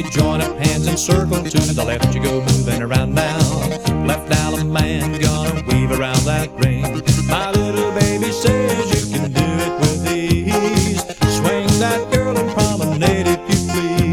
Join up hands and circle to the left you go, moving around now. Left Alabama man gonna weave around that ring. My